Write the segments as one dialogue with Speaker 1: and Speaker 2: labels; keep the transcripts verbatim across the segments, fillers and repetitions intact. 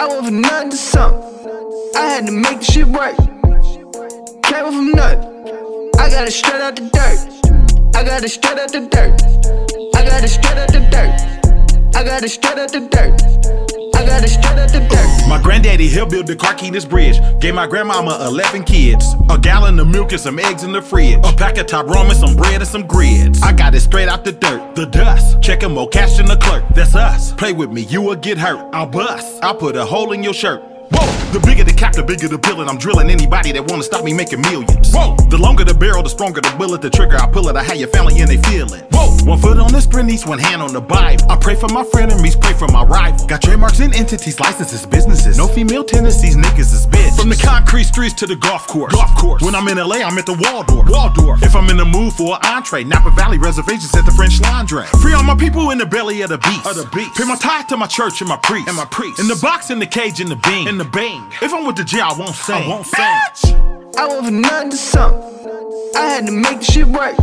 Speaker 1: I went from nothing to something. I had to make the shit work. Came from nothing. I got it straight out the dirt. I got it straight out the dirt. I got it straight out the dirt. I got it straight out the dirt. I got it straight out the dirt.
Speaker 2: My granddaddy helped build the Carquinez Bridge. Gave my grandmama eleven kids. A gallon of milk and some eggs in the fridge. A pack of top ramen, some bread and some grits. I got it straight out the dirt, the dust. Checking more cash in the clerk, that's us. Play with me, you will get hurt. I'll bust, I'll put a hole in your shirt. Whoa, the bigger the cap, the bigger the pill, and I'm drilling anybody that wanna stop me making millions. Whoa, the longer the barrel, the stronger the bullet, the trigger I pull it, I have your family and they feel it. Whoa, one foot on the string, each one hand on the Bible. I pray for my frenemies, pray for my rival. Got trademarks and entities, licenses, businesses. No female tendencies, niggas is bitch. From the concrete streets to the golf course. Golf course. When I'm in L A, I'm at the Waldorf. Waldorf. If I'm in the mood for an entree, Napa Valley reservations at the French Laundry. Free all my people in the belly of the beast. Of the beast. Pay my tithe to my church and my priest. And my priest. In the box, in the cage, in the beam. In the bang. If I'm with the J, I won't sing. I won't sing.
Speaker 1: I went from nothing to something. I had to make the shit work.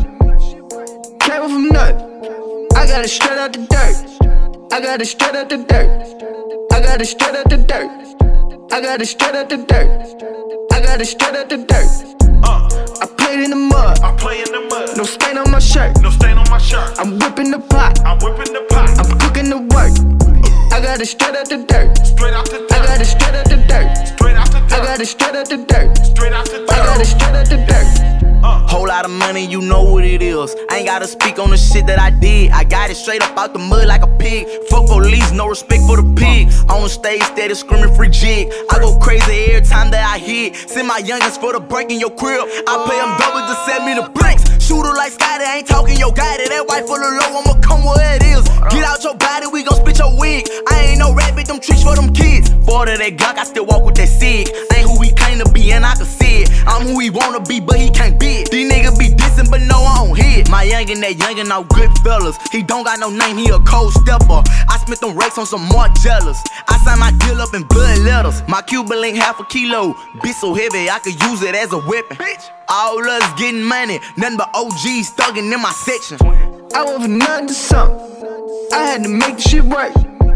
Speaker 1: Came from nothing. I got it straight out the dirt. I got it straight out the dirt. I got it straight out the dirt. I got it straight out the dirt. I got it straight out the dirt. Uh, I played in the mud. I play in the mud. No stain on my shirt. No stain on my shirt. I'm whipping the pot. I'm whipping the pot. I'm cooking the work. I got it straight out the dirt. Straight out the dirt. I got it straight out the dirt. Straight out the dirt. I got it straight out the dirt. Straight out the dirt. I got it straight out the dirt.
Speaker 3: Uh. Whole lot of money, you know what it is. I ain't gotta speak on the shit that I did. I got it straight up out the mud like a pig. Fuck police, no respect for the pig. On the stage, steady screaming free jig. I go crazy every time that I hit. Send my youngins for the break in your crib. I pay them double to send me the blanks. Shooter like Scotty, ain't talking your guy. That white full of low, I'ma come where it is. Get out your body, we gon' spit your wig. I ain't no rabbit, them tricks for them kids. For that Glock, I still walk with that sig. Ain't who he claim to be, and I can see it. I'm who he wanna be, but he can't be it. These niggas be dissing, but no, I don't hit. My youngin', that youngin', all good fellas. He don't got no name, he a cold stepper. I spent them rakes on some more jealous. I signed my deal up in blood letters. My Cuban link half a kilo. Bitch so heavy, I could use it as a weapon. All us getting money, nothing but O Gs thuggin' in my section.
Speaker 1: I went from nothing to something. I had to make the shit work.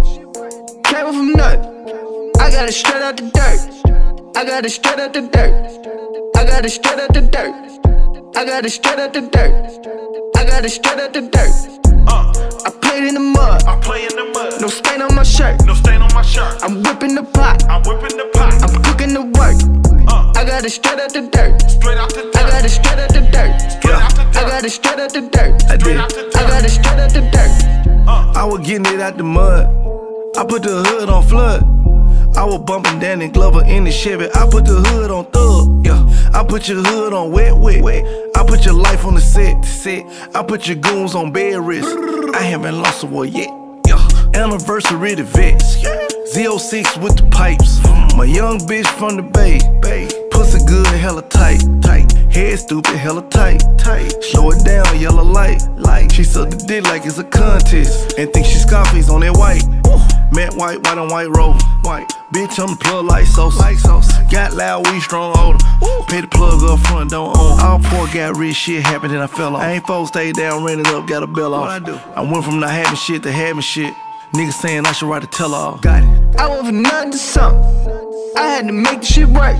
Speaker 1: Came from nothing. I got it straight out the dirt. I got it straight out the dirt. I got it straight out the dirt. I got it straight out the dirt. I got it straight out the dirt. Uh, I played in the mud. I play in the mud. No stain on my shirt. No stain on my shirt. I'm whipping the pot. I'm whipping the pot. I'm cooking the work. Uh, I got it straight out the dirt. Straight out the dirt. I got it straight out the dirt. Straight out the dirt. I got it straight out the dirt.
Speaker 4: I did.
Speaker 1: I got it straight out the dirt.
Speaker 4: Uh, I was getting it out the mud. I put the hood on flood. I was bumping Danny Glover in the Chevy. I put the hood on thug, yeah. I put your hood on wet, wet, wet. I put your life on the set, set. I put your goons on bed rest. I haven't lost a war yet, yeah. Anniversary the vets, Z oh six with the pipes. My young bitch from the Bay, Bay. Pussy good, hella tight, tight. Head stupid, hella tight, tight. Slow it down, yellow light, light. She suck the dick like it's a contest, and think she Scarface on that white. Matte white, white on white rover, white. Bitch, I'm the plug like Sosa. Like Sosa. Got loud, we strong older. Pay the plug up front, don't own. All poor got rich, shit happened, then I fell off. I ain't supposed to stay down, ran it up, got a bell off. What I do? I went from not having shit to having shit. Niggas saying I should write a tell-all. Got it.
Speaker 1: I went from nothing to something. I had to make the shit work.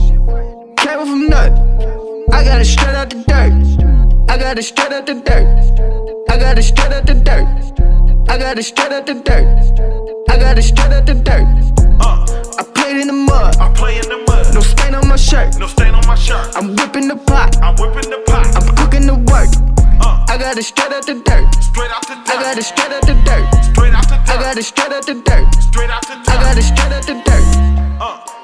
Speaker 1: Came from nothing. I got it straight out the dirt. I got it straight out the dirt. I got it straight out the dirt. I got it straight out the dirt. I got it straight out the dirt. Uh, I played in the mud. I play in the mud. No stain on my shirt. No stain on my shirt. I'm whipping the pot. I'm whipping the pot. I'm cooking the work. Uh, I got it straight out the dirt. Straight out the dirt. I got it straight out the dirt. Straight out the dirt. I got it straight out the dirt. Straight out the dirt. I got it straight out the dirt. Uh.